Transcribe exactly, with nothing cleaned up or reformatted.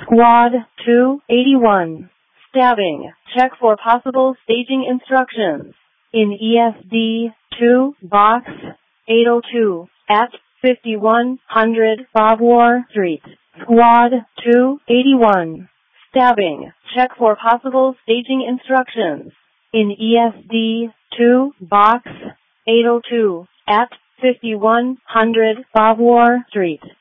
Squad two eighty-one. Stabbing. Check for possible staging instructions. In E S D two, Box eight oh two, at fifty-one hundred Bobwar Street. Squad two eighty-one. Stabbing. Check for possible staging instructions. In E S D two, Box eight oh two, at fifty-one hundred Bobwar Street.